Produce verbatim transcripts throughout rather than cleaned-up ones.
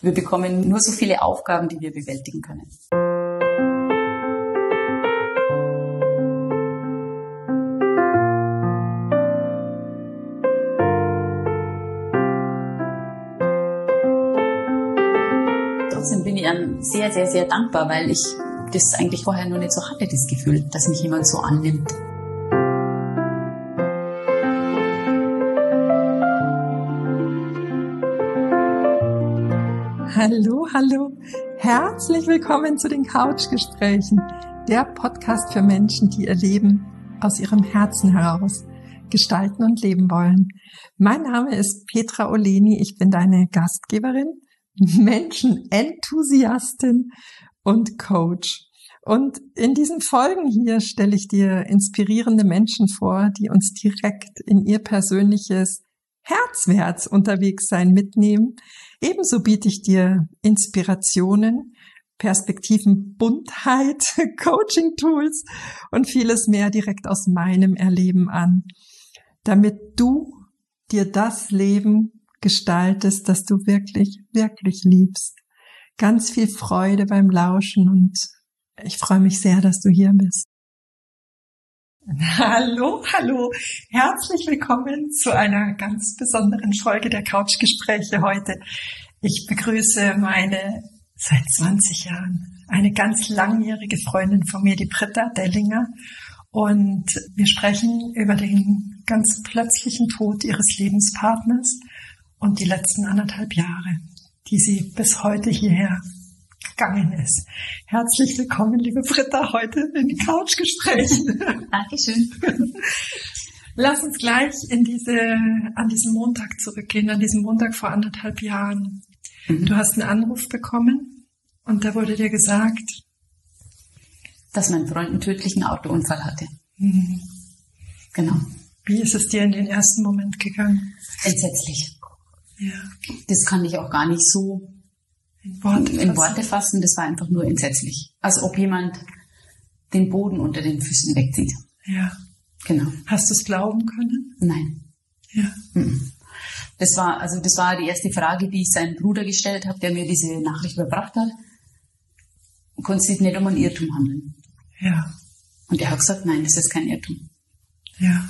Wir bekommen nur so viele Aufgaben, die wir bewältigen können. Trotzdem bin ich einem sehr, sehr, sehr dankbar, weil ich das eigentlich vorher noch nicht so hatte, das Gefühl, dass mich jemand so annimmt. Hallo, hallo. Herzlich willkommen zu den Couchgesprächen, der Podcast für Menschen, die ihr Leben aus ihrem Herzen heraus gestalten und leben wollen. Mein Name ist Petra Oleni, ich bin deine Gastgeberin, Menschenenthusiastin und Coach. Und in diesen Folgen hier stelle ich dir inspirierende Menschen vor, die uns direkt in ihr persönliches Herzwärts unterwegs sein mitnehmen. Ebenso biete ich dir Inspirationen, Perspektiven, Buntheit, Coaching-Tools und vieles mehr direkt aus meinem Erleben an, damit du dir das Leben gestaltest, das du wirklich, wirklich liebst. Ganz viel Freude beim Lauschen und ich freue mich sehr, dass du hier bist. Hallo, hallo, herzlich willkommen zu einer ganz besonderen Folge der Couchgespräche heute. Ich begrüße meine seit zwanzig Jahren eine ganz langjährige Freundin von mir, die Britta Dellinger, und wir sprechen über den ganz plötzlichen Tod ihres Lebenspartners und die letzten anderthalb Jahre, die sie bis heute hierher gegangen ist. Herzlich willkommen, liebe Britta, heute in die Couchgesprächen. Dankeschön. Lass uns gleich in diese, an diesen Montag zurückgehen, an diesen Montag vor anderthalb Jahren. Mhm. Du hast einen Anruf bekommen und da wurde dir gesagt, dass mein Freund einen tödlichen Autounfall hatte. Mhm. Genau. Wie ist es dir in den ersten Moment gegangen? Entsetzlich. Ja. Das kann ich auch gar nicht so in Worte, in Worte fassen. Das war einfach nur entsetzlich. Als ob jemand den Boden unter den Füßen wegzieht. Ja. Genau. Hast du es glauben können? Nein. Ja. Das war, also das war die erste Frage, die ich seinem Bruder gestellt habe, der mir diese Nachricht überbracht hat. Konntest du dich nicht um ein Irrtum handeln? Ja. Und er hat gesagt, nein, das ist kein Irrtum. Ja.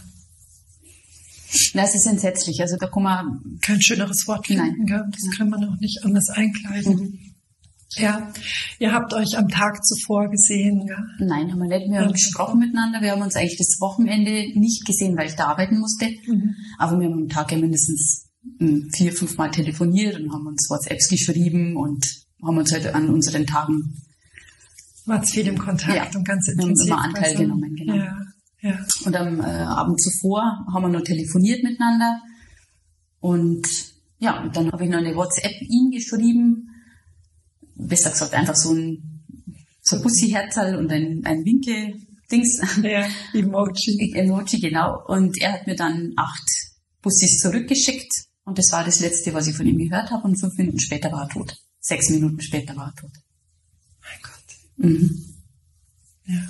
Na, es ist entsetzlich. Also da kann man kein schöneres Wort finden. Nein. Das ja. kann man auch nicht anders einkleiden. Mhm. Ja. Ihr habt euch am Tag zuvor gesehen, ja? Nein, haben wir nicht. Wir haben gesprochen miteinander. Wir haben uns eigentlich das Wochenende nicht gesehen, weil ich da arbeiten musste. Mhm. Aber wir haben am Tag ja mindestens vier, fünf Mal telefoniert und haben uns WhatsApps geschrieben und haben uns halt an unseren Tagen... War viel im Kontakt ja. und ganz intensiv. Wir haben immer Anteil genommen, genau. Ja. Ja. Und am äh, Abend zuvor haben wir noch telefoniert miteinander und ja, und dann habe ich noch eine WhatsApp ihm geschrieben, besser gesagt einfach so ein so ein Bussi-Herzl und ein, ein Winke-Dings. Ja, Emoji. Emoji, genau. Und er hat mir dann acht Bussis zurückgeschickt und das war das Letzte, was ich von ihm gehört habe und fünf Minuten später war er tot. Sechs Minuten später war er tot. Mein Gott. Mhm. Ja.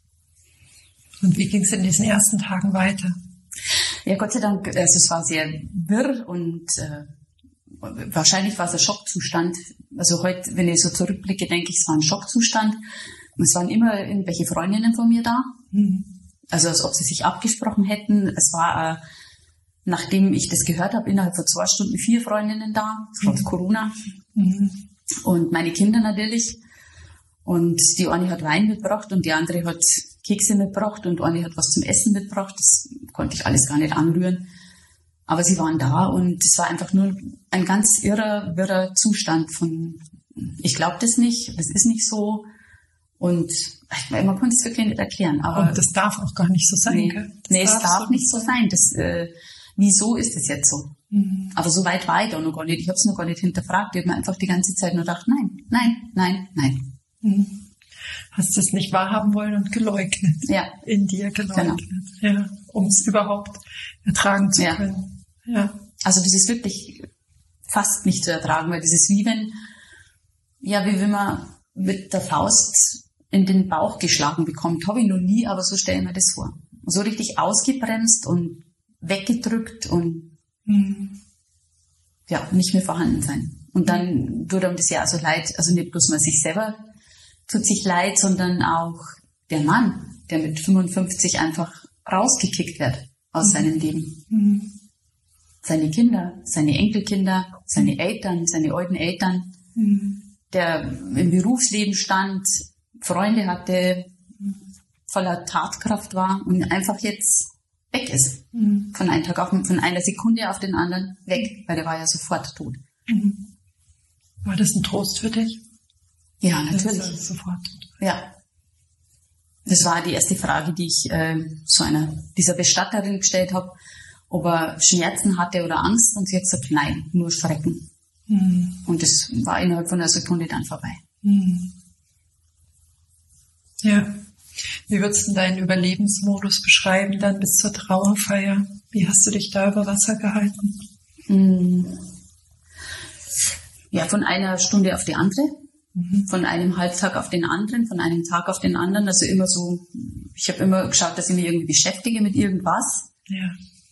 Und wie ging es in diesen ersten Tagen weiter? Ja, Gott sei Dank, also es war sehr wirr und äh, wahrscheinlich war es ein Schockzustand. Also heute, wenn ich so zurückblicke, denke ich, es war ein Schockzustand. Es waren immer irgendwelche Freundinnen von mir da. Mhm. Also als ob sie sich abgesprochen hätten. Es war, äh, nachdem ich das gehört habe, innerhalb von zwei Stunden vier Freundinnen da, trotz mhm. Corona. Mhm. Und meine Kinder natürlich. Und die eine hat Wein mitgebracht und die andere hat Kekse mitgebracht und eine hat was zum Essen mitgebracht. Das konnte ich alles gar nicht anrühren. Aber sie waren da und es war einfach nur ein ganz irrer, wirrer Zustand von, ich glaube das nicht, das ist nicht so. Und man konnte es wirklich nicht erklären. Aber und das darf auch gar nicht so sein, nee, gell? Nee, es darf nicht so sein. Das, äh, wieso ist es jetzt so? Mhm. Aber so weit war ich da noch gar nicht. Ich habe es noch gar nicht hinterfragt. Ich habe mir einfach die ganze Zeit nur gedacht, nein, nein, nein, nein. Mhm. Hast es nicht wahrhaben wollen und geleugnet. Ja. In dir geleugnet. Genau. Ja, um es überhaupt ertragen zu ja. können. Ja. Also das ist wirklich fast nicht zu ertragen, weil das ist wie wenn, ja, wie wenn man mit der Faust in den Bauch geschlagen bekommt. Habe ich noch nie, aber so stelle ich mir das vor. So richtig ausgebremst und weggedrückt und mhm. ja, nicht mehr vorhanden sein. Und dann tut einem das ja also leid, also nicht bloß man sich selber tut sich leid, sondern auch der Mann, der mit fünfundfünfzig einfach rausgekickt wird aus mhm. seinem Leben. Mhm. Seine Kinder, seine Enkelkinder, seine Eltern, seine alten Eltern, mhm. der im Berufsleben stand, Freunde hatte, voller Tatkraft war und einfach jetzt weg ist. Mhm. Von einem Tag auf, von einer Sekunde auf den anderen weg, weil der war ja sofort tot. Mhm. War das ein Trost für dich? Ja, natürlich. Das ist sofort. Ja. Das war die erste Frage, die ich äh, so einer dieser Bestatterin gestellt habe, ob er Schmerzen hatte oder Angst. Und sie hat gesagt, nein, nur Schrecken. Mhm. Und das war innerhalb von einer Sekunde dann vorbei. Mhm. Ja. Wie würdest du deinen Überlebensmodus beschreiben dann bis zur Trauerfeier? Wie hast du dich da über Wasser gehalten? Mhm. Ja, von einer Stunde auf die andere. Von einem Halbtag auf den anderen, von einem Tag auf den anderen. Also immer so, ich habe immer geschaut, dass ich mich irgendwie beschäftige mit irgendwas. Ja.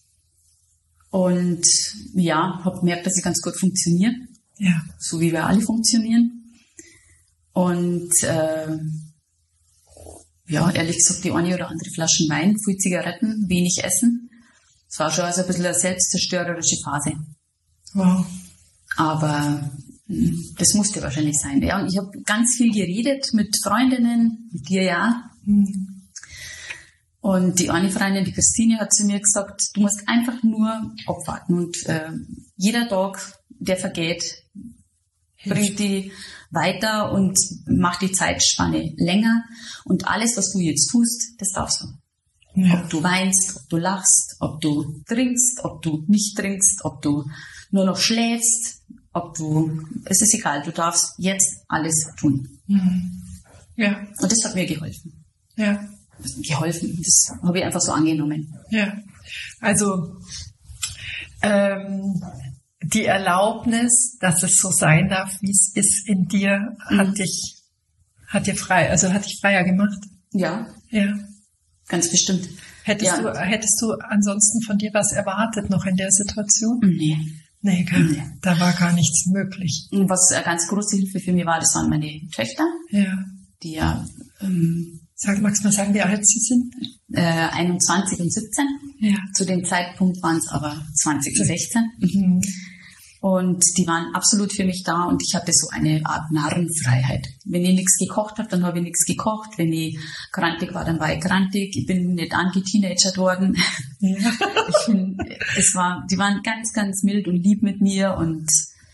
Und ja, habe gemerkt, dass ich ganz gut funktioniere. Ja. So wie wir alle funktionieren. Und äh, ja, ehrlich gesagt, die eine oder andere Flaschen Wein, viel Zigaretten, wenig Essen. Es war schon also ein bisschen eine selbstzerstörerische Phase. Wow. Aber das musste wahrscheinlich sein. Ja, und ich habe ganz viel geredet mit Freundinnen, mit dir ja. Mhm. Und die eine Freundin, die Christine, hat zu mir gesagt, du musst einfach nur abwarten. Und äh, jeder Tag, der vergeht, Hilft. bringt die weiter und macht die Zeitspanne länger. Und alles, was du jetzt tust, das darfst du. Ja. Ob du weinst, ob du lachst, ob du trinkst, ob du nicht trinkst, ob du nur noch schläfst, ob du, es ist egal, du darfst jetzt alles tun. Mhm. Ja. Und das hat mir geholfen. Ja. Geholfen, das habe ich einfach so angenommen. Ja. Also, ähm, die Erlaubnis, dass es so sein darf, wie es ist in dir, mhm. hat dich, hat dir frei, also hat dich freier gemacht. Ja. Ja. Ganz bestimmt. Hättest ja. du, hättest du ansonsten von dir was erwartet noch in der Situation? Nee. Nee, gar nicht. Da war gar nichts möglich. Und was eine ganz große Hilfe für mich war, das waren meine Töchter. Ja. Die ja, ähm, Sag, magst du mal sagen, wie alt sie sind? Äh, einundzwanzig und siebzehn. Ja. Zu dem Zeitpunkt waren es aber zwanzig und sechzehn. Mhm. Und die waren absolut für mich da und ich hatte so eine Art Narrenfreiheit. Wenn ich nichts gekocht habe, dann habe ich nichts gekocht. Wenn ich krantig war, dann war ich krantig. Ich bin nicht angeteenagert worden. Ja. Ich bin, es war, die waren ganz, ganz mild und lieb mit mir und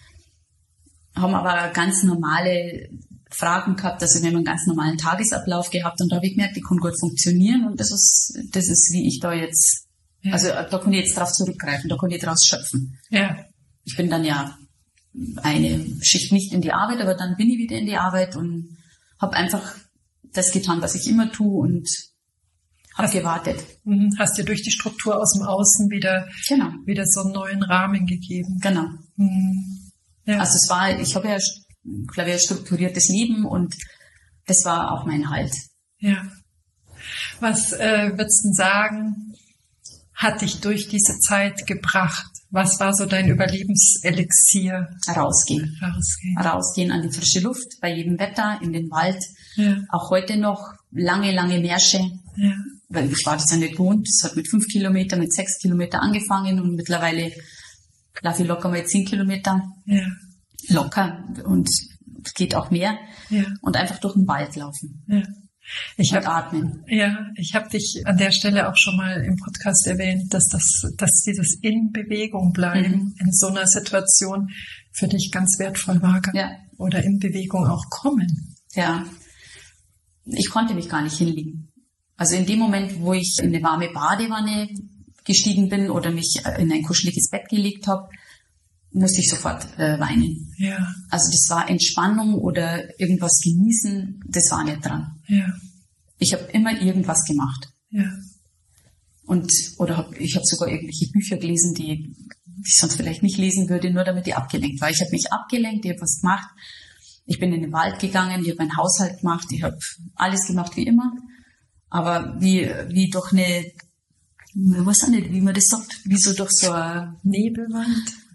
haben aber ganz normale Fragen gehabt, also wir haben einen ganz normalen Tagesablauf gehabt und da habe ich gemerkt, ich kann gut funktionieren und das ist, das ist wie ich da jetzt, ja. also da kann ich jetzt drauf zurückgreifen, da kann ich draus schöpfen. Ja. Ich bin dann ja eine Schicht nicht in die Arbeit, aber dann bin ich wieder in die Arbeit und habe einfach das getan, was ich immer tue und habe gewartet. Hast dir durch die Struktur aus dem Außen wieder, genau. wieder so einen neuen Rahmen gegeben. Genau. Mhm. Ja. Also es war, ich habe ja, glaube ich, ein strukturiertes Leben und das war auch mein Halt. Ja. Was äh, würdest du sagen, hat dich durch diese Zeit gebracht? Was war so dein Überlebenselixier? Rausgehen. Rausgehen. Rausgehen an die frische Luft, bei jedem Wetter, in den Wald. Ja. Auch heute noch lange, lange Märsche. Ja. Weil ich war das ja nicht gewohnt. Es hat mit fünf Kilometer, mit sechs Kilometer angefangen und mittlerweile laufe ich locker mal zehn Kilometer. Ja. Locker. Und es geht auch mehr. Ja. Und einfach durch den Wald laufen. Ja. Ich und atmen. Ja, ich habe dich an der Stelle auch schon mal im Podcast erwähnt, dass das, dass dieses in Bewegung bleiben mhm. in so einer Situation für dich ganz wertvoll war. Ja. Oder in Bewegung auch kommen. Ja. Ich konnte mich gar nicht hinlegen. Also in dem Moment, wo ich in eine warme Badewanne gestiegen bin oder mich in ein kuscheliges Bett gelegt habe, musste ich sofort äh, weinen. Ja. Also das war Entspannung oder irgendwas genießen, das war nicht dran. Ja. Ich habe immer irgendwas gemacht. Ja. Und oder hab, ich habe sogar irgendwelche Bücher gelesen, die, die ich sonst vielleicht nicht lesen würde, nur damit ich abgelenkt war. Ich habe mich abgelenkt, ich habe was gemacht. Ich bin in den Wald gegangen, ich habe meinen Haushalt gemacht, ich habe alles gemacht wie immer. Aber wie wie durch eine, ich weiß auch nicht, wie man das sagt, wie so durch so eine Nebelwand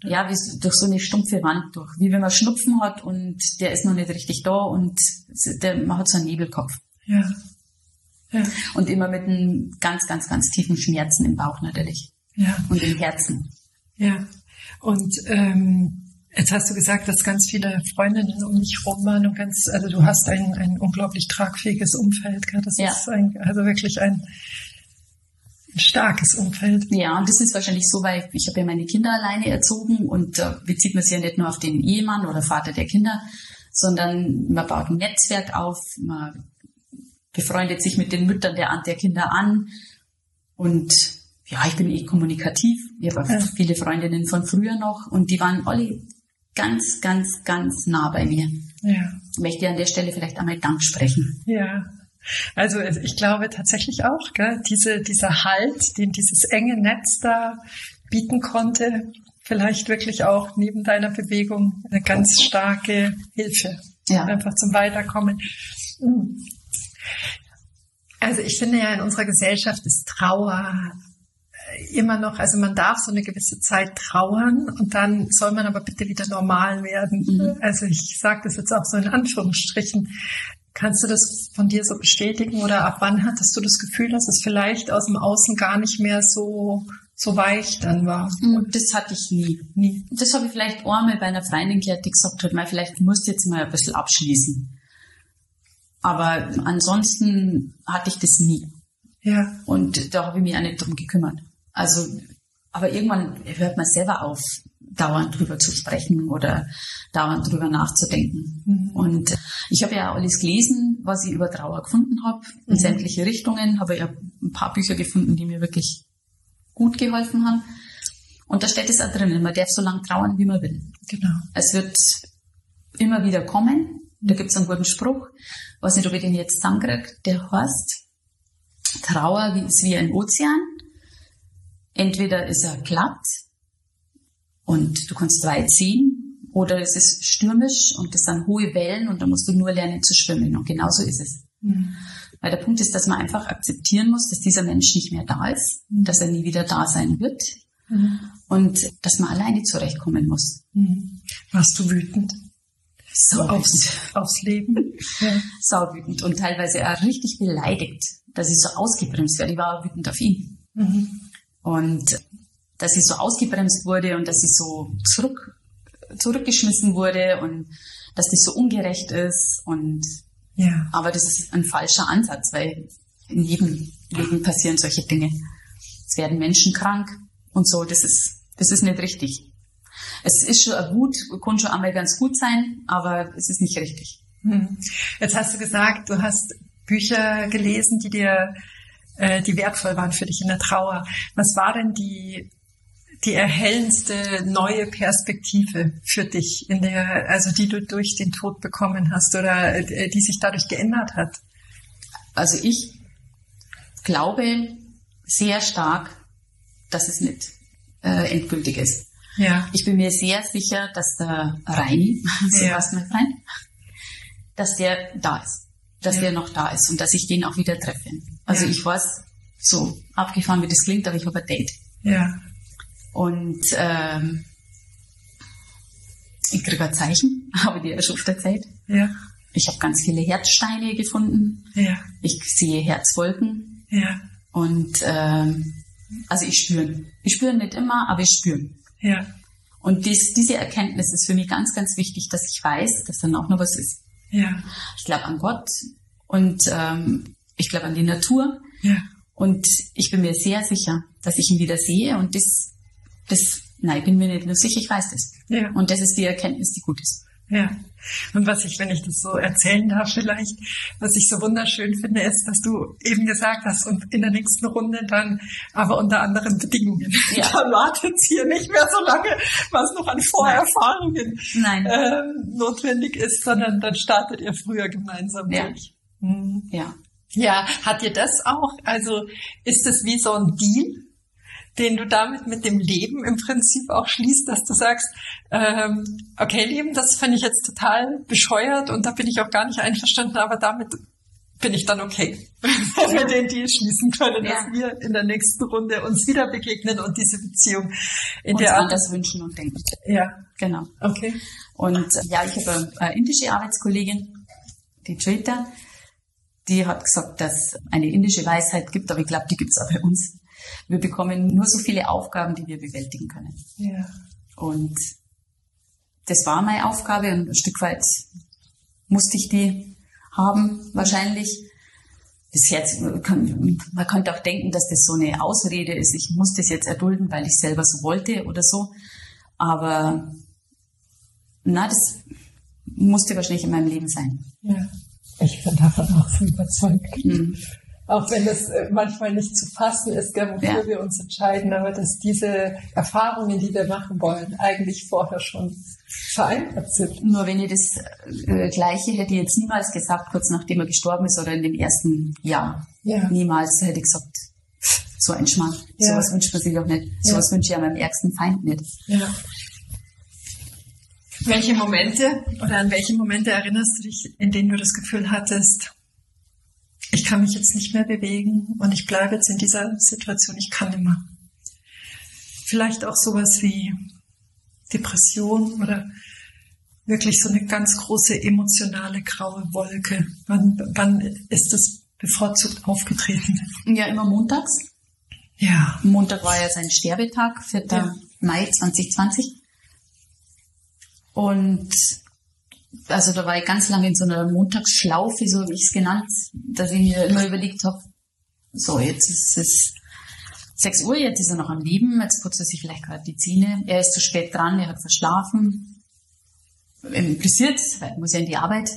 ja, wie durch so eine stumpfe Wand durch. Wie wenn man Schnupfen hat und der ist noch nicht richtig da und der, man hat so einen Nebelkopf. Ja. Ja. Und immer mit einem ganz, ganz, ganz tiefen Schmerzen im Bauch natürlich. Ja. Und im Herzen. Ja. Und ähm, jetzt hast du gesagt, dass ganz viele Freundinnen um dich rum waren und ganz, also du hast ein, ein unglaublich tragfähiges Umfeld. Gell? Das ja. ist ein, also wirklich ein, ein starkes Umfeld. Ja, und das ist wahrscheinlich so, weil ich habe ja meine Kinder alleine erzogen und da äh, bezieht man sich ja nicht nur auf den Ehemann oder Vater der Kinder, sondern man baut ein Netzwerk auf, man befreundet sich mit den Müttern der, der Kinder an und ja, ich bin eh kommunikativ. Ich habe ja. viele Freundinnen von früher noch und die waren alle ganz, ganz, ganz nah bei mir. Ja. Ich möchte an der Stelle vielleicht einmal Dank sprechen. Ja, also ich glaube tatsächlich auch, gell, diese, dieser Halt, den dieses enge Netz da bieten konnte, vielleicht wirklich auch neben deiner Bewegung eine ganz starke Hilfe. Ja. Einfach zum Weiterkommen. Also ich finde ja, in unserer Gesellschaft ist Trauer immer noch, also man darf so eine gewisse Zeit trauern und dann soll man aber bitte wieder normal werden. Mhm. Also ich sage das jetzt auch so in Anführungsstrichen. Kannst du das von dir so bestätigen oder ab wann hattest du das Gefühl, dass es vielleicht aus dem Außen gar nicht mehr so so weich dann war? Und das hatte ich nie. nie. Das habe ich vielleicht einmal bei einer Freundin gehört, die gesagt hat, mal, vielleicht musst du jetzt mal ein bisschen abschließen. Aber ansonsten hatte ich das nie. Ja. Und da habe ich mich auch nicht drum gekümmert. Also, aber irgendwann hört man selber auf, dauernd drüber zu sprechen oder dauernd drüber nachzudenken. Mhm. Und ich habe ja alles gelesen, was ich über Trauer gefunden habe, in mhm. sämtliche Richtungen. Habe ja ein paar Bücher gefunden, die mir wirklich gut geholfen haben. Und da steht es auch drinnen, man darf so lange trauern, wie man will. Genau. Es wird immer wieder kommen. Da gibt es einen guten Spruch, ich weiß nicht, ob ich den jetzt zusammenkriege, der heißt, Trauer ist wie ein Ozean. Entweder ist er glatt und du kannst weit sehen, oder es ist stürmisch und es sind hohe Wellen und da musst du nur lernen zu schwimmen. Und genau so ist es. Mhm. Weil der Punkt ist, dass man einfach akzeptieren muss, dass dieser Mensch nicht mehr da ist, mhm. dass er nie wieder da sein wird mhm. und dass man alleine zurechtkommen muss. Mhm. Warst du wütend? So aufs, aufs Leben? Ja. Sauwütend und teilweise auch richtig beleidigt, dass ich so ausgebremst werde. Ich war auch wütend auf ihn. Mhm. Und dass ich so ausgebremst wurde und dass ich so zurück, zurückgeschmissen wurde und dass das so ungerecht ist. Und ja. Aber das ist ein falscher Ansatz, weil in jedem Leben passieren solche Dinge. Es werden Menschen krank und so. Das ist, das ist nicht richtig. Es ist schon gut, kann schon einmal ganz gut sein, aber es ist nicht richtig. Hm. Jetzt hast du gesagt, du hast Bücher gelesen, die dir, äh, die wertvoll waren für dich in der Trauer. Was war denn die, die erhellendste neue Perspektive für dich in der, also die du durch den Tod bekommen hast oder äh, die sich dadurch geändert hat? Also ich glaube sehr stark, dass es nicht äh, endgültig ist. Ja. Ich bin mir sehr sicher, dass der Reini, so ja. was mein Freund, dass der da ist, dass ja. der noch da ist und dass ich den auch wieder treffe. Also ja. ich weiß, so abgefahren wie das klingt, aber ich habe ein Date. Ja. Und ähm, ich kriege ein Zeichen, habe ich dir ja schon erzählt. Ja. Ich habe ganz viele Herzsteine gefunden. Ja. Ich sehe Herzwolken. Ja. Und ähm, also ich spüre. Ich spüre nicht immer, aber ich spüre. Ja. Und dies, diese Erkenntnis ist für mich ganz, ganz wichtig, dass ich weiß, dass dann auch noch was ist. Ja. Ich glaube an Gott und ähm, ich glaube an die Natur. Ja. Und ich bin mir sehr sicher, dass ich ihn wieder sehe. Und das, das, nein, ich bin mir nicht nur sicher, ich weiß das. Ja. Und das ist die Erkenntnis, die gut ist. Ja. Und was ich, wenn ich das so erzählen darf vielleicht, was ich so wunderschön finde, ist, dass du eben gesagt hast, und in der nächsten Runde dann, aber unter anderen Bedingungen. Ja. Dann wartet es hier nicht mehr so lange, was noch an Vorerfahrungen Nein. Ähm, notwendig ist, sondern dann startet ihr früher gemeinsam ja. durch. Mhm. Ja. Ja, hat dir das auch, also ist es wie so ein Deal, den du damit mit dem Leben im Prinzip auch schließt, dass du sagst, ähm, okay, Leben, das fand ich jetzt total bescheuert und da bin ich auch gar nicht einverstanden, aber damit bin ich dann okay, wenn wir den Deal schließen können, ja. dass wir in der nächsten Runde uns wieder begegnen und diese Beziehung in uns der Art anders wünschen und denken. Ja, genau. Okay. Und ja, ich habe eine indische Arbeitskollegin, die Trita, die hat gesagt, dass es eine indische Weisheit gibt, aber ich glaube, die gibt es auch bei uns. Wir bekommen nur so viele Aufgaben, die wir bewältigen können. Ja. Und das war meine Aufgabe und ein Stück weit musste ich die haben, wahrscheinlich. Das Herz, man könnte auch denken, dass das so eine Ausrede ist. Ich muss das jetzt erdulden, weil ich selber so wollte oder so. Aber na, das musste wahrscheinlich in meinem Leben sein. Ja, ich bin davon auch so überzeugt. Mhm. Auch wenn das manchmal nicht zu fassen ist, wofür ja. wir uns entscheiden, aber dass diese Erfahrungen, die wir machen wollen, eigentlich vorher schon vereinbart sind. Nur wenn ich das äh, Gleiche hätte ich jetzt niemals gesagt, kurz nachdem er gestorben ist oder in dem ersten Jahr. Ja. Niemals hätte ich gesagt, so ein Schmarrn. Ja. Sowas wünscht man sich auch nicht. Ja. Sowas wünsche ich ja meinem ärgsten Feind nicht. Ja. Welche Momente oder an welche Momente erinnerst du dich, in denen du das Gefühl hattest, ich kann mich jetzt nicht mehr bewegen und ich bleibe jetzt in dieser Situation, ich kann nicht mehr. Vielleicht auch sowas wie Depression oder wirklich so eine ganz große emotionale graue Wolke. Wann, wann ist das bevorzugt aufgetreten? Ja, immer montags. Ja. Montag war ja sein Sterbetag, vierter Ja. Mai zwanzig zwanzig. Und also da war ich ganz lange in so einer Montagsschlaufe, so habe ich es genannt, dass ich mir immer überlegt habe, so jetzt ist es sechs Uhr, jetzt ist er noch am Leben, jetzt putzt er sich vielleicht gerade die Zähne, er ist zu spät dran, er hat verschlafen, interessiert, weil er muss ja in die Arbeit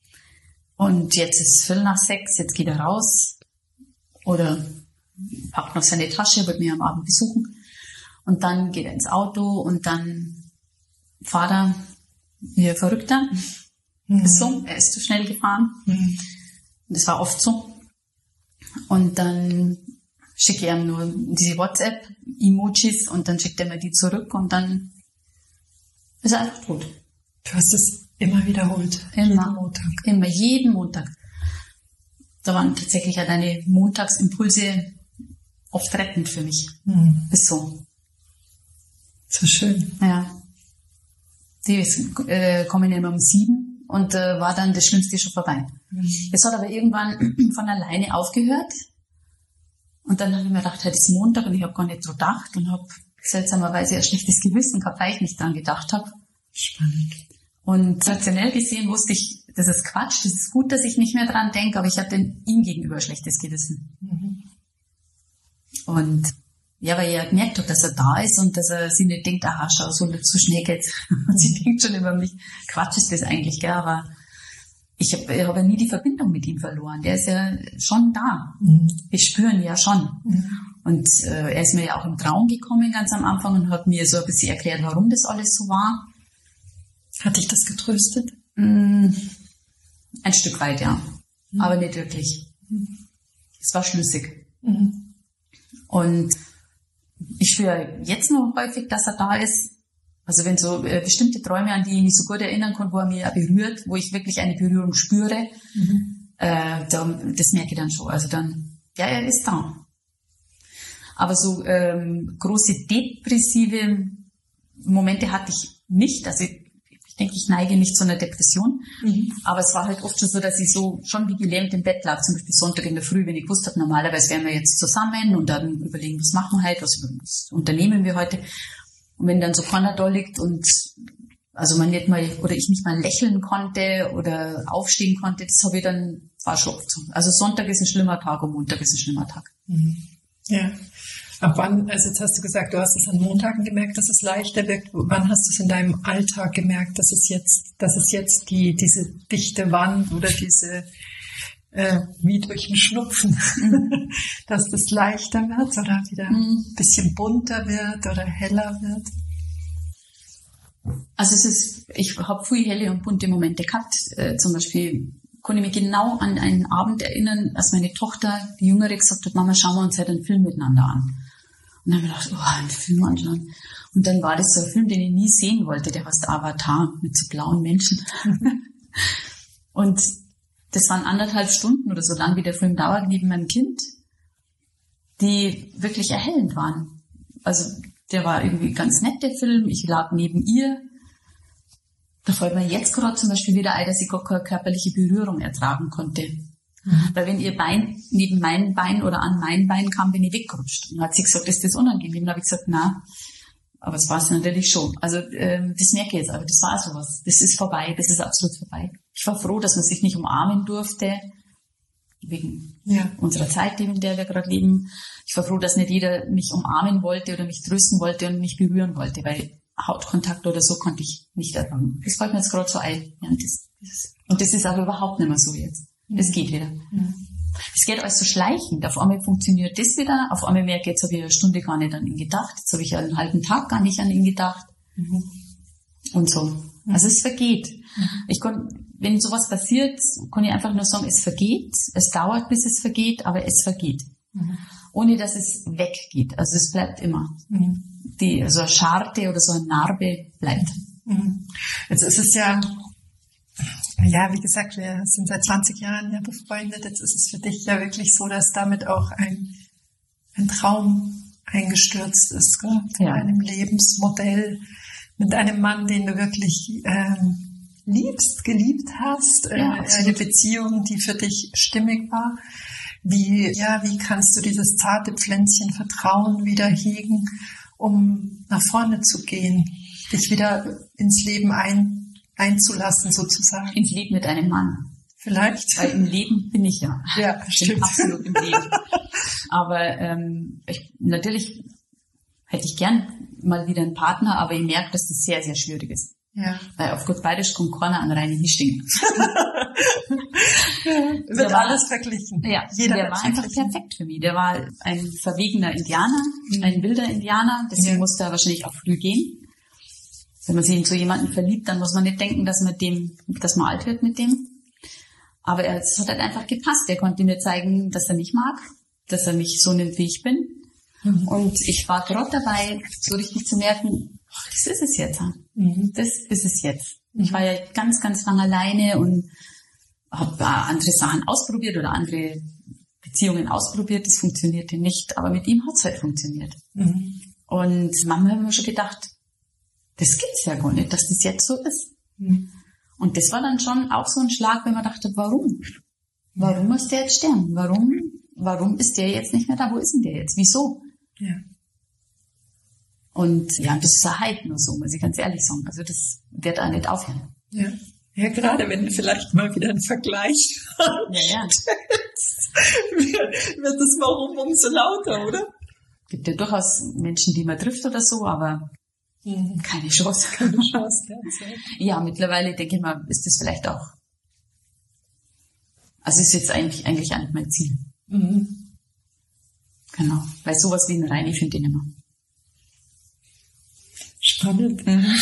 und jetzt ist es Viertel nach sechs, jetzt geht er raus oder packt noch seine Tasche, wird mir am Abend besuchen und dann geht er ins Auto und dann fahrt er wie ein Verrückter. Mhm. Ist so, er ist zu schnell gefahren. Mhm. Und das war oft so. Und dann schicke ich ihm nur diese WhatsApp-Emojis und dann schickt er mir die zurück und dann ist er einfach tot. Du hast es immer wiederholt. Immer. Jeden Montag. Immer, jeden Montag. Da waren tatsächlich ja deine Montagsimpulse oft rettend für mich. Mhm. Ist so. So schön. Ja. Die äh, kommen immer um sieben und äh, war dann das Schlimmste schon vorbei. Mhm. Es hat aber irgendwann von alleine aufgehört und dann habe ich mir gedacht, heute ist Montag und ich habe gar nicht so gedacht und habe seltsamerweise ein schlechtes Gewissen gehabt, weil ich nicht dran gedacht habe. Spannend. Und rationell gesehen wusste ich, das ist Quatsch, das ist gut, dass ich nicht mehr dran denke, aber ich hatte ihm gegenüber ein schlechtes Gewissen. Mhm. Und ja, weil ich ja gemerkt habe, dass er da ist und dass er sich nicht denkt, aha, schau, so, so schnell geht's. Und sie denkt schon über mich, Quatsch ist das eigentlich, gell, aber ich habe ich hab ja nie die Verbindung mit ihm verloren. Der ist ja schon da. Mhm. Wir spüren ja schon. Mhm. Und äh, er ist mir ja auch im Traum gekommen ganz am Anfang und hat mir so ein bisschen erklärt, warum das alles so war. Hat dich das getröstet? Mm, ein Stück weit, ja. Mhm. Aber nicht wirklich. Mhm. Es war schlüssig. Mhm. Und ich spüre jetzt noch häufig, dass er da ist. Also wenn so äh, bestimmte Träume, an die ich mich so gut erinnern kann, wo er mich berührt, wo ich wirklich eine Berührung spüre, mhm. äh, da, das merke ich dann schon. Also dann, ja, er ist da. Aber so ähm, große depressive Momente hatte ich nicht. Also ich, ich denke, ich neige nicht zu einer Depression. Mhm. Aber es war halt oft schon so, dass ich so schon wie gelähmt im Bett lag. Zum Beispiel Sonntag in der Früh, wenn ich gewusst habe, normalerweise wären wir jetzt zusammen und dann überlegen, was machen wir heute, was, was unternehmen wir heute. Und wenn dann so keiner da liegt und also man nicht mal, oder ich nicht mal lächeln konnte oder aufstehen konnte, das habe ich dann, war schon oft so. Also Sonntag ist ein schlimmer Tag und Montag ist ein schlimmer Tag. Mhm. Ja. Ab wann, also jetzt hast du gesagt, du hast es an Montagen gemerkt, dass es leichter wirkt. Wann hast du es in deinem Alltag gemerkt, dass es jetzt, dass es jetzt die, diese dichte Wand oder diese, äh, wie durch den Schnupfen, mhm. dass das leichter wird oder wieder mhm. ein bisschen bunter wird oder heller wird? Also es ist, ich habe viele helle und bunte Momente gehabt. Äh, zum Beispiel konnte ich mich genau an einen Abend erinnern, als meine Tochter, die Jüngere, gesagt hat, Mama, schauen wir uns heute einen Film miteinander an. Und dann habe ich gedacht, oh, einen Film anschauen. Und dann war das so ein Film, den ich nie sehen wollte, der heißt Avatar, mit so blauen Menschen. Und das waren anderthalb Stunden oder so lang, wie der Film dauert, neben meinem Kind, die wirklich erhellend waren. Also der war irgendwie ganz nett, der Film. Ich lag neben ihr. Da fällt mir jetzt gerade zum Beispiel wieder ein, dass ich gar keine körperliche Berührung ertragen konnte. Mhm. Weil wenn ihr Bein neben mein Bein oder an mein Bein kam, bin ich weggerutscht. Und dann hat sie gesagt, ist das unangenehm? Dann habe ich gesagt, na, aber es war es natürlich schon. Also ähm, das merke ich jetzt, aber das war sowas. Das ist vorbei, das ist absolut vorbei. Ich war froh, dass man sich nicht umarmen durfte, wegen ja. unserer Zeit, in der wir gerade leben. Ich war froh, dass nicht jeder mich umarmen wollte oder mich trösten wollte und mich berühren wollte, weil Hautkontakt oder so konnte ich nicht ertragen. Das fällt mir jetzt gerade so ein. Ja, das, das, und das ist aber überhaupt nicht mehr so jetzt. Das geht wieder. Es geht alles so schleichend. Auf einmal funktioniert das wieder. Auf einmal merke ich, jetzt habe ich eine Stunde gar nicht an ihn gedacht. Jetzt habe ich einen halben Tag gar nicht an ihn gedacht. Mhm. Und so. Also es vergeht. Mhm. Ich kann, wenn sowas passiert, kann ich einfach nur sagen, es vergeht. Es dauert, bis es vergeht, aber es vergeht. Mhm. Ohne, dass es weggeht. Also es bleibt immer. Mhm. Die, so eine Scharte oder so eine Narbe bleibt. Mhm. Jetzt ist es ja, ja, wie gesagt, wir sind seit zwanzig Jahren ja befreundet. Jetzt ist es für dich ja wirklich so, dass damit auch ein, ein Traum eingestürzt ist, gell? Von ja. einem Lebensmodell mit einem Mann, den du wirklich ähm, liebst, geliebt hast, äh, ja, eine Beziehung, die für dich stimmig war. Wie, ja, wie kannst du dieses zarte Pflänzchen Vertrauen wieder hegen, um nach vorne zu gehen, dich wieder ins Leben ein einzulassen sozusagen. Ins Leben mit einem Mann. Vielleicht. Weil im Leben bin ich ja. Ja, ich bin absolut im Leben. Aber ähm, ich, natürlich hätte ich gern mal wieder einen Partner, aber ich merke, dass das sehr, sehr schwierig ist. Ja. Weil auf gut Bayerisch kommt keiner an reine Hischting. ja, wird war, alles verglichen. Ja, Jeder der war einfach perfekt für mich. Der war ein verwegener Indianer, mhm. ein wilder Indianer, deswegen ja. musste er wahrscheinlich auch früh gehen. Wenn man sich in so jemanden verliebt, dann muss man nicht denken, dass man dem, dass man alt wird mit dem. Aber er, es hat halt einfach gepasst. Er konnte mir zeigen, dass er mich mag, dass er mich so nimmt, wie ich bin. Mhm. Und ich war gerade dabei, so richtig zu merken, ach, das ist es jetzt. Mhm. Das ist es jetzt. Mhm. Ich war ja ganz, ganz lange alleine und habe andere Sachen ausprobiert oder andere Beziehungen ausprobiert. Das funktionierte nicht, aber mit ihm hat es halt funktioniert. Mhm. Und manchmal haben wir schon gedacht, das gibt's ja gar nicht, dass das jetzt so ist. Mhm. Und das war dann schon auch so ein Schlag, wenn man dachte, warum? Warum muss der jetzt sterben? Warum, warum ist der jetzt nicht mehr da? Wo ist denn der jetzt? Wieso? Ja. Und ja, das ist ja halt nur so, muss ich ganz ehrlich sagen. Also das wird auch nicht aufhören. Ja. Ja, gerade wenn du vielleicht mal wieder einen Vergleich ja, ja. wird das Warum umso lauter, oder? Gibt ja durchaus Menschen, die man trifft oder so, aber mhm. keine Chance. Keine Chance. Ja, mittlerweile denke ich mal, ist das vielleicht auch, also ist jetzt eigentlich, eigentlich auch nicht mein Ziel. Mhm. Genau, weil sowas wie ein Reini finde ich nicht mehr. Spannend.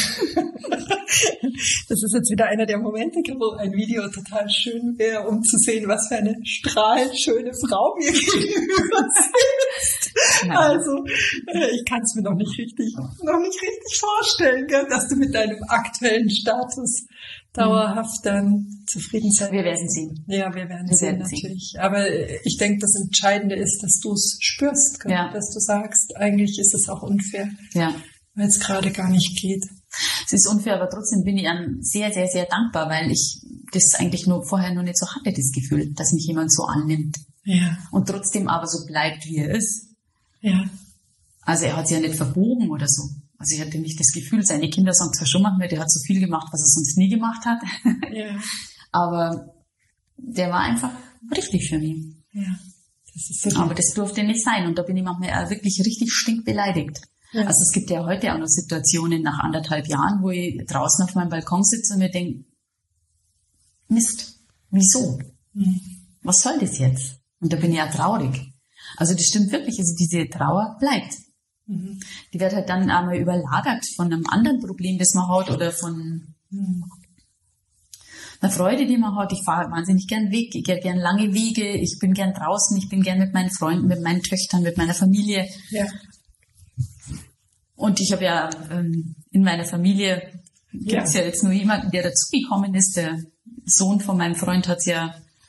Das ist jetzt wieder einer der Momente, wo ein Video total schön wäre, um zu sehen, was für eine strahlend schöne Frau mir gegenüber sitzt. Ja. Also, ich kann es mir noch nicht richtig, noch nicht richtig vorstellen, gell, dass du mit deinem aktuellen Status dauerhaft dann zufrieden sein Wir werden sehen. Ja, wir werden wir sehen, werden natürlich. Sehen. Aber ich denke, das Entscheidende ist, dass du es spürst, gell, ja. dass du sagst, eigentlich ist es auch unfair. Ja. Weil es gerade gar nicht geht. Es ist unfair, aber trotzdem bin ich einem sehr, sehr, sehr dankbar, weil ich das eigentlich nur vorher noch nicht so hatte, das Gefühl, dass mich jemand so annimmt. Ja. Und trotzdem aber so bleibt, wie er ist. Ja. Also er hat sich ja nicht verbogen oder so. Also ich hatte nicht das Gefühl, seine Kinder sagen zwar schon manchmal, der hat so viel gemacht, was er sonst nie gemacht hat. Ja. Aber der war einfach richtig für mich. Ja. Das ist so. Aber das durfte nicht sein. Und da bin ich manchmal wirklich richtig stinkbeleidigt. Ja. Also es gibt ja heute auch noch Situationen nach anderthalb Jahren, wo ich draußen auf meinem Balkon sitze und mir denke, Mist, wieso? Mhm. Was soll das jetzt? Und da bin ich ja traurig. Also das stimmt wirklich, also diese Trauer bleibt. Mhm. Die wird halt dann einmal überlagert von einem anderen Problem, das man hat, oder von mhm. einer Freude, die man hat. Ich fahre wahnsinnig gern Weg, ich gehe gern lange Wege, ich bin gern draußen, ich bin gern mit meinen Freunden, mit meinen Töchtern, mit meiner Familie. Ja. Und ich habe ja ähm, in meiner Familie, gibt es ja. ja jetzt nur jemanden, der dazugekommen ist. Der Sohn von meinem Freund hat ja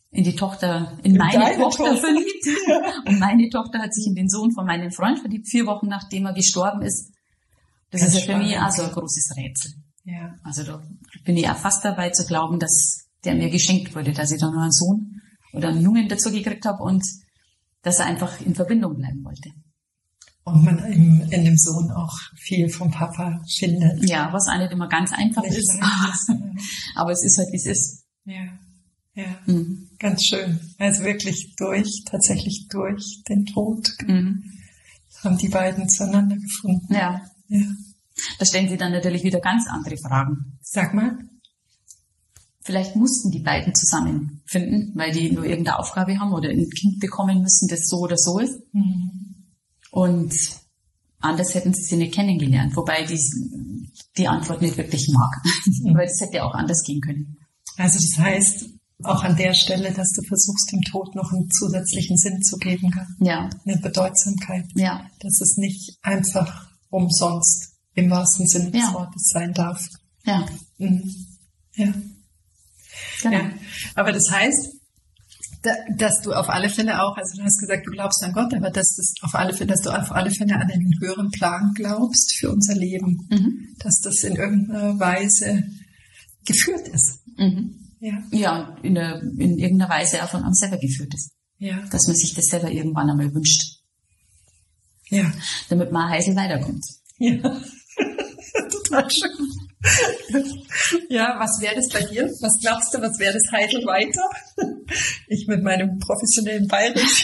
in die Tochter, in, in meine Tochter, Tochter verliebt. Und meine Tochter hat sich in den Sohn von meinem Freund verliebt, vier Wochen nachdem er gestorben ist. Das Ganz ist ja für mich also ein großes Rätsel. Ja. Also da bin ich auch fast dabei zu glauben, dass der mir geschenkt wurde, dass ich da noch einen Sohn oder einen Jungen dazu gekriegt habe und dass er einfach in Verbindung bleiben wollte. Und man in, in dem Sohn auch viel vom Papa findet. Ja, was auch nicht immer ganz einfach nicht ist. Aber es ist halt, wie es ist. Ja, ja, mhm. Ganz schön. Also wirklich durch, tatsächlich durch den Tod mhm. haben die beiden zueinander gefunden. Ja. Ja. Da stellen sie dann natürlich wieder ganz andere Fragen. Sag mal. Vielleicht mussten die beiden zusammenfinden, weil die nur irgendeine Aufgabe haben oder ein Kind bekommen müssen, das so oder so ist. Mhm. Und anders hätten sie sie nicht kennengelernt, wobei die, die Antwort nicht wirklich mag, mhm. weil das hätte auch anders gehen können. Also das heißt, auch an der Stelle, dass du versuchst, dem Tod noch einen zusätzlichen Sinn zu geben, ja. Eine Bedeutsamkeit, ja. Dass es nicht einfach umsonst im wahrsten Sinne des ja. Wortes sein darf. Ja. Mhm. Ja. Genau. Ja. Aber das heißt, da, dass du auf alle Fälle auch, also du hast gesagt, du glaubst an Gott, aber dass das auf alle Fälle, dass du auf alle Fälle an einen höheren Plan glaubst für unser Leben, mhm. dass das in irgendeiner Weise geführt ist. Mhm. Ja, ja in, der, in irgendeiner Weise auch von einem selber geführt ist. Ja. Dass man sich das selber irgendwann einmal wünscht. Ja. Damit man Heisel weiterkommt. Ja, total schön. Ja, was wäre das bei dir? Was glaubst du, was wäre das Heisel weiter? Ich mit meinem professionellen Bayerisch.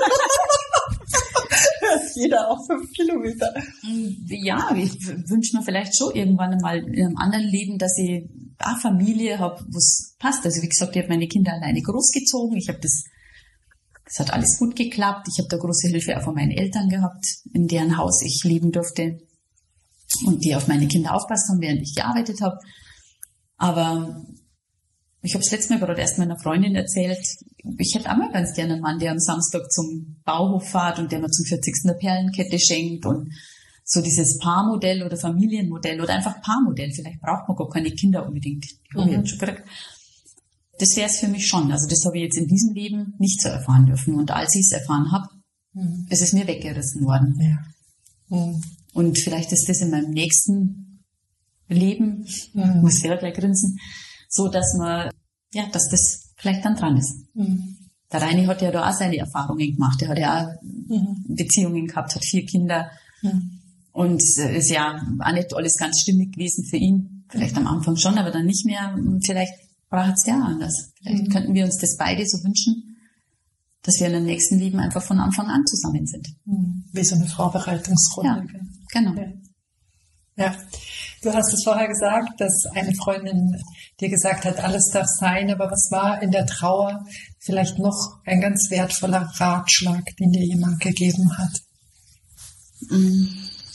Jeder auf fünf Kilometer. Ja, ich wünsche mir vielleicht schon irgendwann einmal in einem anderen Leben, dass ich eine Familie habe, wo es passt. Also wie gesagt, ich habe meine Kinder alleine großgezogen. Ich habe das, das hat alles gut geklappt. Ich habe da große Hilfe auch von meinen Eltern gehabt, in deren Haus ich leben durfte und die auf meine Kinder aufpasst haben, während ich gearbeitet habe. Aber ich habe es letztes Mal gerade erst meiner Freundin erzählt, ich hätte auch mal ganz gerne einen Mann, der am Samstag zum Bauhof fährt und der mir zum vierzigsten eine Perlenkette schenkt und so dieses Paarmodell oder Familienmodell oder einfach Paarmodell. Vielleicht braucht man gar keine Kinder unbedingt. Die habe ich jetzt schon gekriegt. Das wäre es für mich schon. Also das habe ich jetzt in diesem Leben nicht so erfahren dürfen. Und als ich es erfahren habe, mhm. ist es mir weggerissen worden. Ja. Mhm. Und vielleicht ist das in meinem nächsten Leben, mhm. ich muss selber gleich grinsen, so dass man, ja, dass das vielleicht dann dran ist. Mhm. Der Reini hat ja da auch seine Erfahrungen gemacht. Er hat ja auch mhm. Beziehungen gehabt, hat vier Kinder. Mhm. Und ist ja auch nicht alles ganz stimmig gewesen für ihn. Vielleicht am Anfang schon, aber dann nicht mehr. Vielleicht braucht es ja anders. Vielleicht mhm. könnten wir uns das beide so wünschen, dass wir in dem nächsten Leben einfach von Anfang an zusammen sind. Mhm. Wie so eine Vorbereitungsrunde. Ja, genau. Ja. Ja, du hast es vorher gesagt, dass eine Freundin dir gesagt hat, alles darf sein, aber was war in der Trauer vielleicht noch ein ganz wertvoller Ratschlag, den dir jemand gegeben hat? Mhm.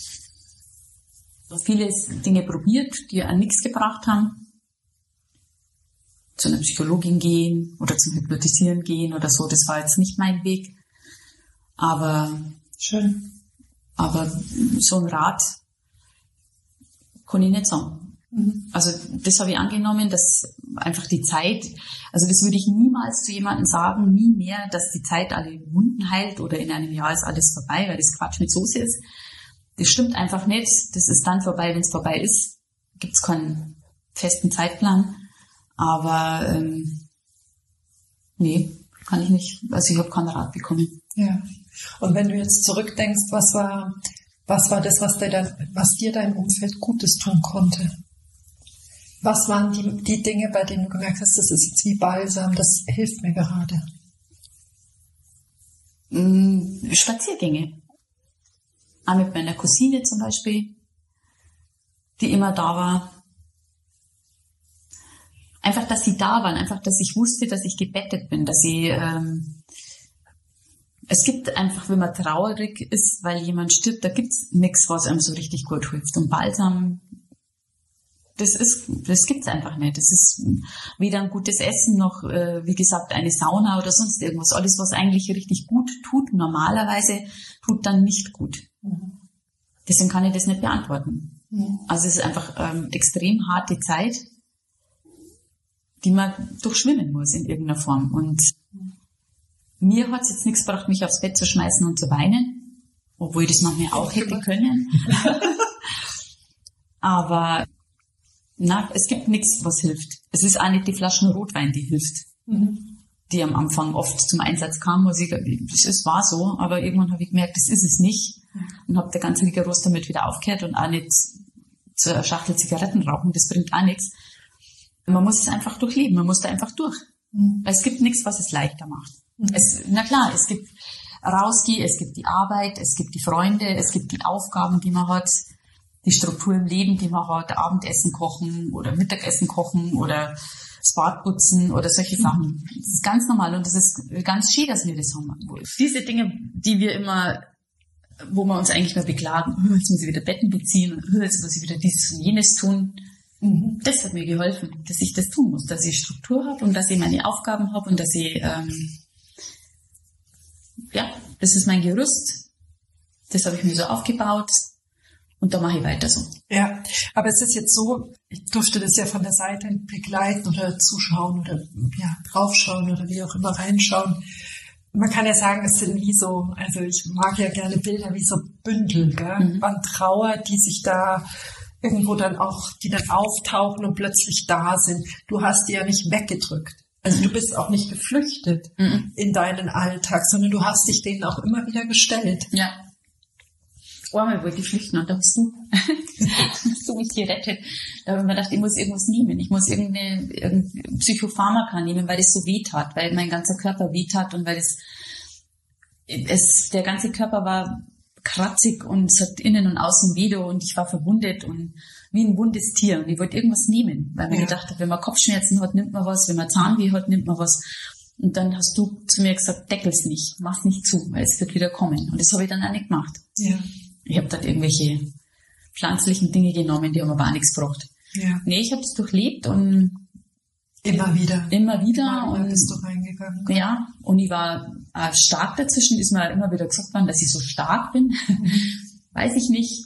Viele Dinge probiert, die an nichts gebracht haben. Zu einer Psychologin gehen oder zum Hypnotisieren gehen oder so, das war jetzt nicht mein Weg. Aber schön. Aber so ein Rat kann ich nicht sagen. Mhm. Also das habe ich angenommen, dass einfach die Zeit, also das würde ich niemals zu jemandem sagen, nie mehr, dass die Zeit alle Wunden heilt oder in einem Jahr ist alles vorbei, weil das Quatsch mit Soße ist. Das stimmt einfach nicht. Das ist dann vorbei, wenn es vorbei ist. Gibt es keinen festen Zeitplan. Aber ähm, nee, kann ich nicht. Also ich habe keinen Rat bekommen. Ja. Und wenn du jetzt zurückdenkst, was war, was war das, was dir dein, was dir dein Umfeld Gutes tun konnte? Was waren die, die Dinge, bei denen du gemerkt hast, das ist jetzt wie Balsam, das hilft mir gerade? Mm, Spaziergänge. Auch mit meiner Cousine zum Beispiel, die immer da war. Einfach, dass sie da waren, einfach, dass ich wusste, dass ich gebettet bin, dass ich, ähm, es gibt einfach, wenn man traurig ist, weil jemand stirbt, da gibt's nichts, was einem so richtig gut hilft. Und Balsam, das ist, das gibt's einfach nicht. Das ist weder ein gutes Essen noch, äh, wie gesagt, eine Sauna oder sonst irgendwas. Alles, was eigentlich richtig gut tut, normalerweise, tut dann nicht gut. Mhm. Deswegen kann ich das nicht beantworten. Mhm. Also es ist einfach ähm, extrem harte Zeit, die man durchschwimmen muss in irgendeiner Form. Und mir hat es jetzt nichts gebracht, mich aufs Bett zu schmeißen und zu weinen, obwohl ich das manchmal auch hätte können. Aber na, es gibt nichts, was hilft. Es ist auch nicht die Flaschen Rotwein, die hilft, mhm. die am Anfang oft zum Einsatz kam. Muss ich, es war so, aber irgendwann habe ich gemerkt, das ist es nicht. Und habe der ganze Rigoros damit wieder aufgehört und auch nicht zur Schachtel Zigaretten rauchen, das bringt auch nichts. Man muss es einfach durchleben, man muss da einfach durch. Mhm. Es gibt nichts, was es leichter macht. Mhm. Es, na klar, es gibt rausgehen, es gibt die Arbeit, es gibt die Freunde, es gibt die Aufgaben, die man hat, die Struktur im Leben, die man hat, Abendessen kochen oder Mittagessen kochen oder das Bad putzen oder solche Sachen. Das ist ganz normal und das ist ganz schön, dass wir das haben. Diese Dinge, die wir immer, wo wir uns eigentlich mal beklagen, jetzt muss ich wieder Betten beziehen, jetzt muss ich wieder dieses und jenes tun, das hat mir geholfen, dass ich das tun muss, dass ich Struktur habe und dass ich meine Aufgaben habe und dass ich, ähm, ja, das ist mein Gerüst, das habe ich mir so aufgebaut. Und da mache ich weiter so. Ja, aber es ist jetzt so, ich durfte das ja von der Seite begleiten oder zuschauen oder ja, draufschauen oder wie auch immer reinschauen. Man kann ja sagen, es sind wie so, also ich mag ja gerne Bilder wie so Bündel, gell? Mhm. An Trauer, die sich da irgendwo dann auch, die dann auftauchen und plötzlich da sind. Du hast die ja nicht weggedrückt. Also du bist auch nicht geflüchtet mhm. in deinen Alltag, sondern du hast dich denen auch immer wieder gestellt. Ja. Einmal wollte ich flüchten und da hast du, hast du mich gerettet. Da habe ich mir gedacht, ich muss irgendwas nehmen. Ich muss irgendeine, irgendeine Psychopharmaka nehmen, weil das so weh tat, weil mein ganzer Körper weh tat und weil es, es, der ganze Körper war kratzig und es hat innen und außen weh und ich war verwundet und wie ein wundes Tier. Und ich wollte irgendwas nehmen, weil mir ja. gedacht habe, wenn man Kopfschmerzen hat, nimmt man was, wenn man Zahnweh hat, nimmt man was. Und dann hast du zu mir gesagt, deckel's nicht, mach's nicht zu, weil es wird wieder kommen. Und das habe ich dann auch nicht gemacht. Ja. Ich habe dann irgendwelche pflanzlichen Dinge genommen, die haben aber auch nichts gebracht. Ja. Nee, ich habe es durchlebt und immer wieder. Immer wieder. Immer und bist du reingegangen. Ja, und ich war äh, stark dazwischen, ist mir immer wieder gesagt worden, dass ich so stark bin. Mhm. Weiß ich nicht.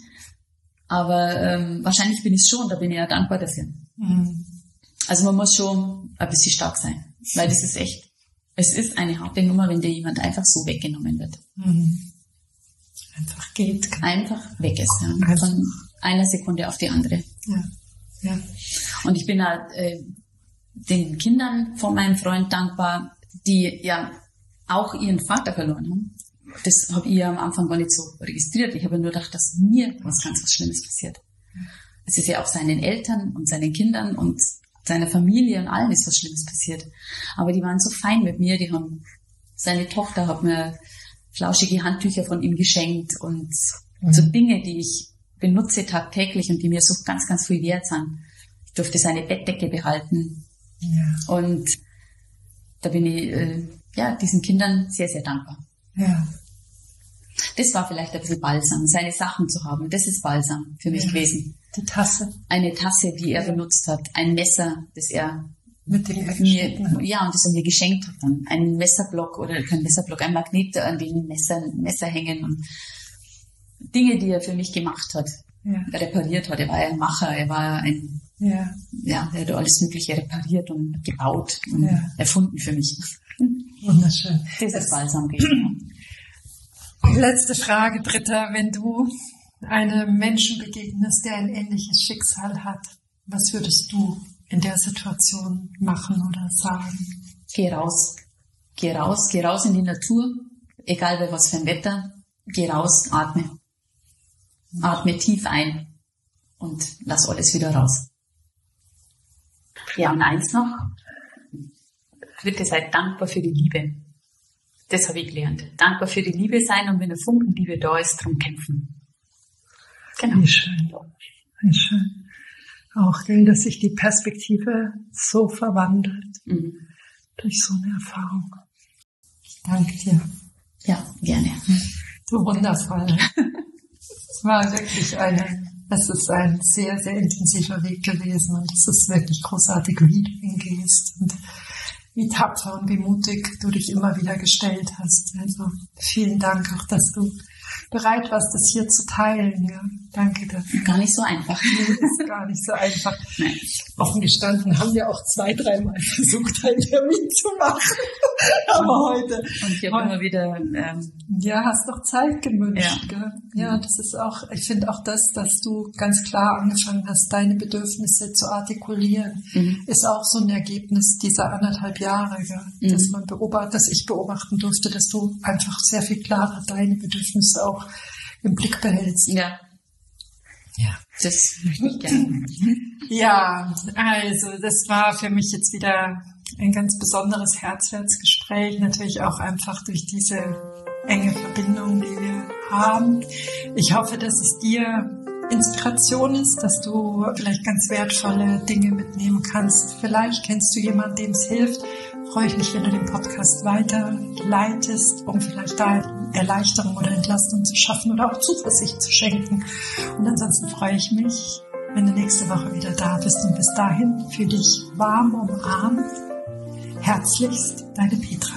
Aber ähm, wahrscheinlich bin ich es schon, da bin ich ja dankbar dafür. Mhm. Also man muss schon ein bisschen stark sein, weil das ist echt, es ist eine harte Nummer, wenn dir jemand einfach so weggenommen wird. Mhm. Einfach geht. Einfach weg ist. Ja. Einfach. Von einer Sekunde auf die andere. Ja. Ja. Und ich bin halt äh, den Kindern von meinem Freund dankbar, die ja auch ihren Vater verloren haben. Das habe ich ja am Anfang gar nicht so registriert. Ich habe nur gedacht, dass mir was ganz was Schlimmes passiert. Es ist ja auch seinen Eltern und seinen Kindern und seiner Familie und allen ist was Schlimmes passiert. Aber die waren so fein mit mir. Die haben, seine Tochter hat mir flauschige Handtücher von ihm geschenkt und mhm. so Dinge, die ich benutze tagtäglich und die mir so ganz, ganz viel wert sind. Ich durfte seine Bettdecke behalten. Ja. Und da bin ich äh, ja, diesen Kindern sehr, sehr dankbar. Ja. Das war vielleicht ein bisschen Balsam, seine Sachen zu haben. Das ist Balsam für mich ja. gewesen. Die Tasse. Eine Tasse, die er ja. benutzt hat. Ein Messer, das er mit dem mir, ja, und das er mir geschenkt hat dann. Ein Messerblock oder kein Messerblock, ein Magnet, an dem Messer, Messer hängen und Dinge, die er für mich gemacht hat, ja. repariert hat. Er war ja ein Macher, er war ein, ja, ja er hat alles Mögliche repariert und gebaut und ja. erfunden für mich. Wunderschön. Das ist Balsam gewesen. Letzte Frage, Britta, wenn du einem Menschen begegnest, der ein ähnliches Schicksal hat, was würdest du in der Situation machen oder sagen? Geh raus. Geh raus, geh raus in die Natur, egal bei was für ein Wetter, geh raus, atme. Atme tief ein und lass alles wieder raus. Ja, und eins noch. Bitte seid dankbar für die Liebe. Das habe ich gelernt. Dankbar für die Liebe sein und wenn ein Funken Liebe da ist, drum kämpfen. Genau. Wie schön. Wie schön. Auch, dass sich die Perspektive so verwandelt mhm. durch so eine Erfahrung. Ich danke dir. Ja, gerne. So wundervoll. Es war wirklich eine, es ist ein sehr, sehr intensiver Weg gewesen und es ist wirklich großartig, wie du hingehst und wie tapfer und wie mutig du dich immer wieder gestellt hast. Also vielen Dank auch, dass du bereit warst, das hier zu teilen. Ja. Danke dafür. Gar nicht so einfach. Das ist gar nicht so einfach. Nein. Offen gestanden haben wir auch zwei, dreimal versucht, einen Termin zu machen. Aber heute. Und ich habe immer wieder... Ähm, ja, hast doch Zeit gewünscht. Ja, gell? Ja, das ist auch, ich finde auch das, dass du ganz klar angefangen hast, deine Bedürfnisse zu artikulieren, mhm. ist auch so ein Ergebnis dieser anderthalb Jahre, gell? Mhm. Dass man beobachtet, dass ich beobachten durfte, dass du einfach sehr viel klarer deine Bedürfnisse auch im Blick behältst. Ja. Ja. Das möchte ich gerne. Ja, also das war für mich jetzt wieder ein ganz besonderes Herzwertsgespräch, natürlich auch einfach durch diese enge Verbindung, die wir haben. Ich hoffe, dass es dir Inspiration ist, dass du vielleicht ganz wertvolle Dinge mitnehmen kannst. Vielleicht kennst du jemanden, dem es hilft. Freue ich mich, wenn du den Podcast weiterleitest, um vielleicht da Erleichterung oder Entlastung zu schaffen oder auch Zuversicht zu schenken. Und ansonsten freue ich mich, wenn du nächste Woche wieder da bist. Und bis dahin fühle dich warm umarmt. Herzlichst, deine Petra.